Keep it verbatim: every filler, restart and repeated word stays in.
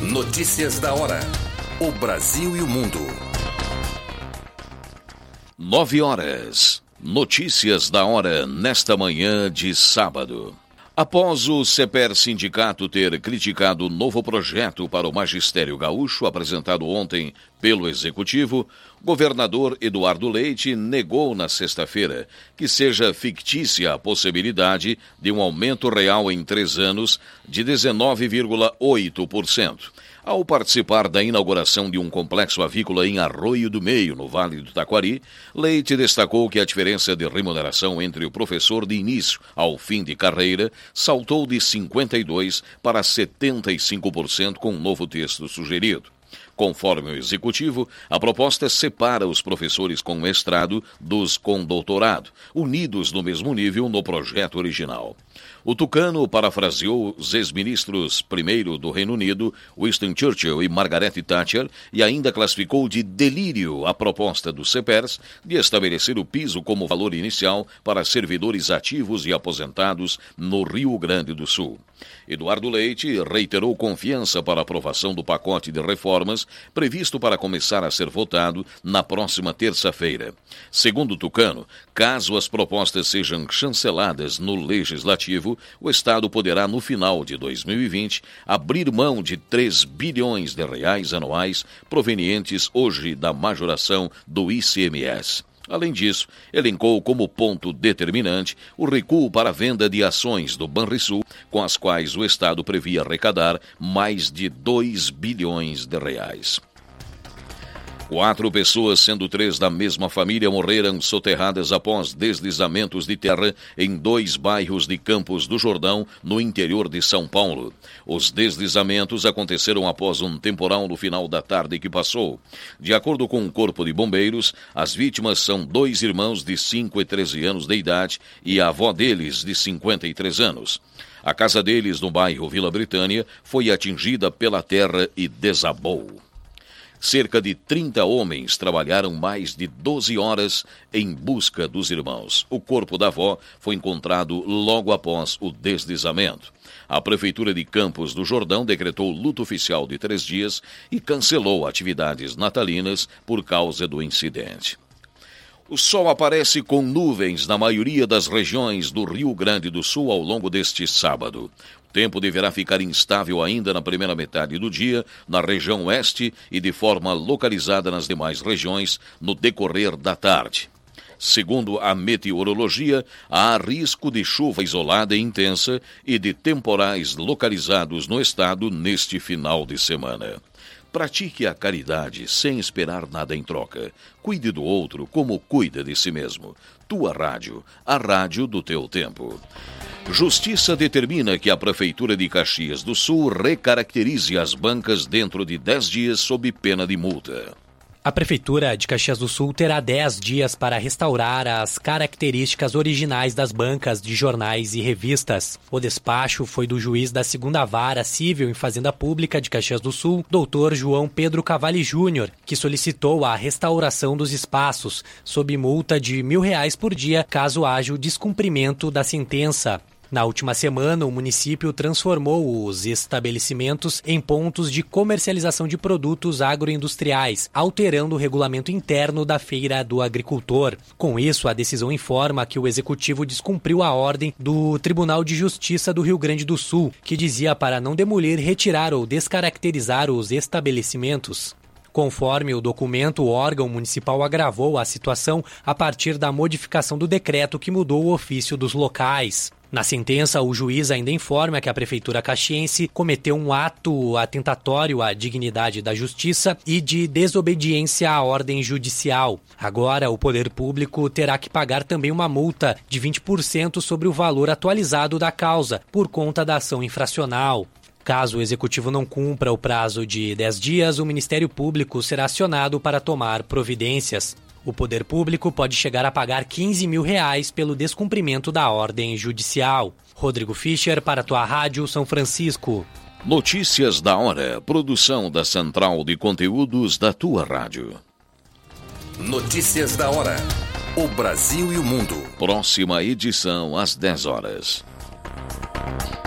Notícias da hora. O Brasil e o mundo. Nove horas. Notícias da hora nesta manhã de sábado. Após o CEPER Sindicato ter criticado o novo projeto para o magistério gaúcho apresentado ontem pelo Executivo, o governador Eduardo Leite negou na sexta-feira que seja fictícia a possibilidade de um aumento real em três anos de dezenove vírgula oito por cento. Ao participar da inauguração de um complexo avícola em Arroio do Meio, no Vale do Taquari, Leite destacou que a diferença de remuneração entre o professor de início ao fim de carreira saltou de cinquenta e dois por cento para setenta e cinco por cento com o novo texto sugerido. Conforme o Executivo, a proposta separa os professores com mestrado dos com doutorado, unidos no mesmo nível no projeto original. O tucano parafraseou os ex-ministros primeiro do Reino Unido, Winston Churchill e Margaret Thatcher, e ainda classificou de delírio a proposta do CEPERS de estabelecer o piso como valor inicial para servidores ativos e aposentados no Rio Grande do Sul. Eduardo Leite reiterou confiança para a aprovação do pacote de reformas previsto para começar a ser votado na próxima terça-feira. Segundo o tucano, caso as propostas sejam chanceladas no Legislativo, o Estado poderá, no final de dois mil e vinte, abrir mão de três bilhões de reais anuais provenientes hoje da majoração do I C M S. Além disso, elencou como ponto determinante o recuo para a venda de ações do Banrisul, com as quais o Estado previa arrecadar mais de dois bilhões de reais. Quatro pessoas, sendo três da mesma família, morreram soterradas após deslizamentos de terra em dois bairros de Campos do Jordão, no interior de São Paulo. Os deslizamentos aconteceram após um temporal no final da tarde que passou. De acordo com o Corpo de Bombeiros, as vítimas são dois irmãos de cinco e treze anos de idade e a avó deles, de cinquenta e três anos. A casa deles, no bairro Vila Britânia, foi atingida pela terra e desabou. Cerca de trinta homens trabalharam mais de doze horas em busca dos irmãos. O corpo da avó foi encontrado logo após o deslizamento. A Prefeitura de Campos do Jordão decretou luto oficial de três dias e cancelou atividades natalinas por causa do incidente. O sol aparece com nuvens na maioria das regiões do Rio Grande do Sul ao longo deste sábado. O tempo deverá ficar instável ainda na primeira metade do dia, na região oeste e de forma localizada nas demais regiões no decorrer da tarde. Segundo a meteorologia, há risco de chuva isolada e intensa e de temporais localizados no estado neste final de semana. Pratique a caridade sem esperar nada em troca. Cuide do outro como cuida de si mesmo. Tua Rádio, a rádio do teu tempo. Justiça determina que a Prefeitura de Caxias do Sul recaracterize as bancas dentro de dez dias sob pena de multa. A Prefeitura de Caxias do Sul terá dez dias para restaurar as características originais das bancas de jornais e revistas. O despacho foi do juiz da segunda Vara Civil em Fazenda Pública de Caxias do Sul, doutor João Pedro Cavalli Júnior, que solicitou a restauração dos espaços, sob multa de mil reais por dia, caso haja o descumprimento da sentença. Na última semana, o município transformou os estabelecimentos em pontos de comercialização de produtos agroindustriais, alterando o regulamento interno da Feira do Agricultor. Com isso, a decisão informa que o Executivo descumpriu a ordem do Tribunal de Justiça do Rio Grande do Sul, que dizia para não demolir, retirar ou descaracterizar os estabelecimentos. Conforme o documento, o órgão municipal agravou a situação a partir da modificação do decreto que mudou o ofício dos locais. Na sentença, o juiz ainda informa que a Prefeitura caxiense cometeu um ato atentatório à dignidade da justiça e de desobediência à ordem judicial. Agora, o poder público terá que pagar também uma multa de vinte por cento sobre o valor atualizado da causa, por conta da ação infracional. Caso o Executivo não cumpra o prazo de dez dias, o Ministério Público será acionado para tomar providências. O poder público pode chegar a pagar quinze mil reais pelo descumprimento da ordem judicial. Rodrigo Fischer, para a tua Rádio São Francisco. Notícias da hora. Produção da Central de Conteúdos da tua Rádio. Notícias da hora. O Brasil e o mundo. Próxima edição às dez horas.